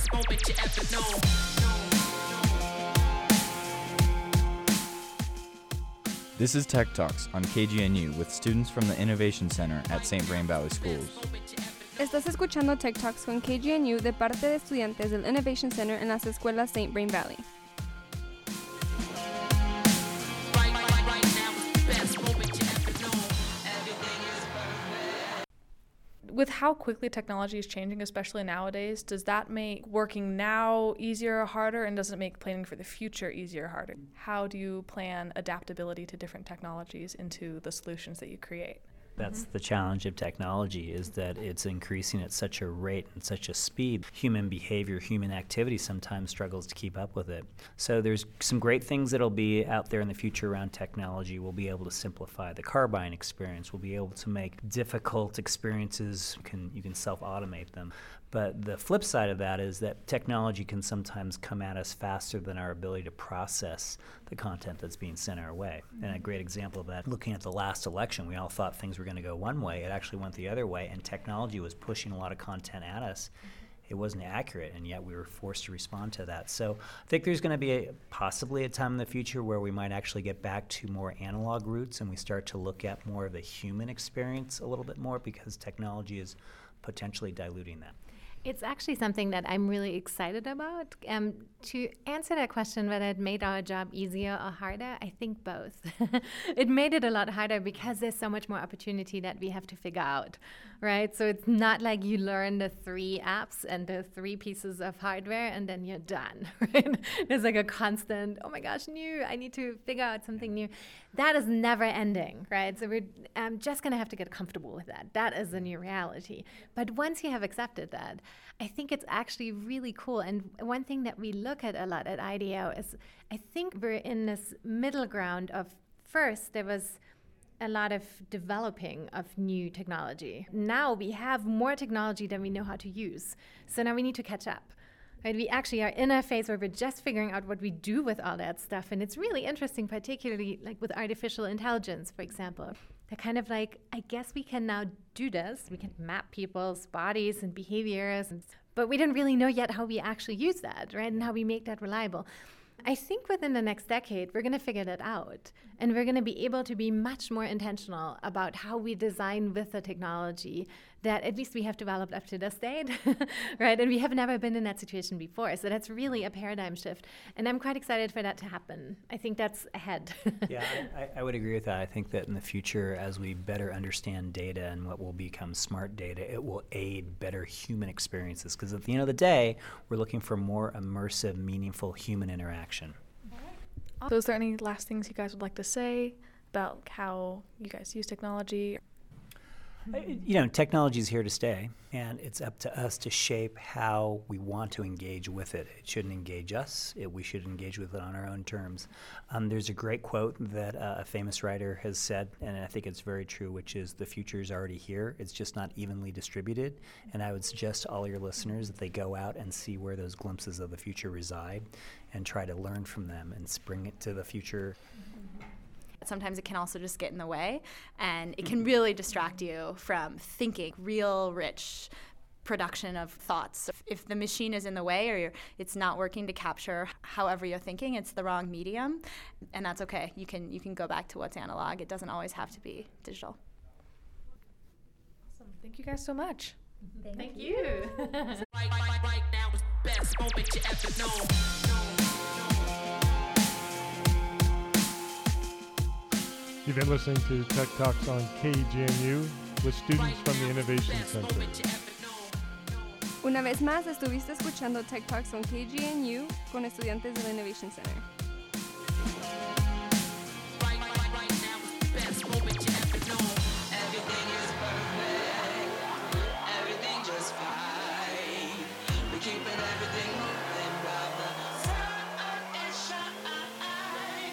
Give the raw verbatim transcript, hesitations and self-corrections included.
best moment you ever known. This is Tech Talks on K G N U with students from the Innovation Center at Saint Brain Valley Schools. Estás escuchando Tech Talks con K G N U de parte de estudiantes del Innovation Center en las escuelas Saint Brain Valley. With how quickly technology is changing, especially nowadays, does that make working now easier or harder, and does it make planning for the future easier or harder? How do you plan adaptability to different technologies into the solutions that you create? That's the challenge of technology, is that it's increasing at such a rate and such a speed. Human behavior, human activity sometimes struggles to keep up with it. So there's some great things that'll be out there in the future around technology. We'll be able to simplify the car buying experience. We'll be able to make difficult experiences, you can, you can self-automate them. But the flip side of that is that technology can sometimes come at us faster than our ability to process the content that's being sent our way. And a great example of that, looking at the last election, we all thought things were going to go one way. It actually went the other way, and technology was pushing a lot of content at us. It wasn't accurate, and yet we were forced to respond to that. So I think there's going to be a, possibly a time in the future where we might actually get back to more analog roots, and we start to look at more of the human experience a little bit more, because technology is potentially diluting that. It's actually something that I'm really excited about. Um, to answer that question, whether it made our job easier or harder, I think both. It made it a lot harder because there's so much more opportunity that we have to figure out, right? So it's not like you learn the three apps and the three pieces of hardware and then you're done, right? There's like a constant, oh my gosh, new, I need to figure out something new. That is never ending, right? So we're um, just gonna have to get comfortable with that. That is the new reality. But once you have accepted that, I think it's actually really cool. And one thing that we look at a lot at I D E O is I think we're in this middle ground of, first, there was a lot of developing of new technology. Now we have more technology than we know how to use. So now we need to catch up. Right? We actually are in a phase where we're just figuring out what we do with all that stuff. And it's really interesting, particularly like with artificial intelligence, for example. They're kind of like, I guess we can now do this. We can map people's bodies and behaviors, and, but we didn't really know yet how we actually use that, right? And how we make that reliable. I think within the next decade, we're going to figure that out. And we're going to be able to be much more intentional about how we design with the technology that at least we have developed up to this date, right? And we have never been in that situation before. So that's really a paradigm shift. And I'm quite excited for that to happen. I think that's ahead. Yeah, I, I would agree with that. I think that in the future, as we better understand data and what will become smart data, it will aid better human experiences. Because at the end of the day, we're looking for more immersive, meaningful human interaction. So is there any last things you guys would like to say about how you guys use technology? You know, technology is here to stay, and it's up to us to shape how we want to engage with it. It shouldn't engage us. It, we should engage with it on our own terms. Um, there's a great quote that uh, a famous writer has said, and I think it's very true, which is, the future is already here. It's just not evenly distributed. And I would suggest to all your listeners that they go out and see where those glimpses of the future reside and try to learn from them and bring it to the future. Sometimes it can also just get in the way, and it can really distract you from thinking real rich production of thoughts. If the machine is in the way, or you're, it's not working to capture however you're thinking, it's the wrong medium, and that's okay. You can you can go back to what's analog. It doesn't always have to be digital. Awesome. Thank you guys so much. Thank, Thank you. Right, right, right now is the best moment you ever known. You've been listening to Tech Talks on K G N U with students from the Innovation Center. Una vez más estuviste escuchando Tech Talks on K G N U con estudiantes del Innovation Center.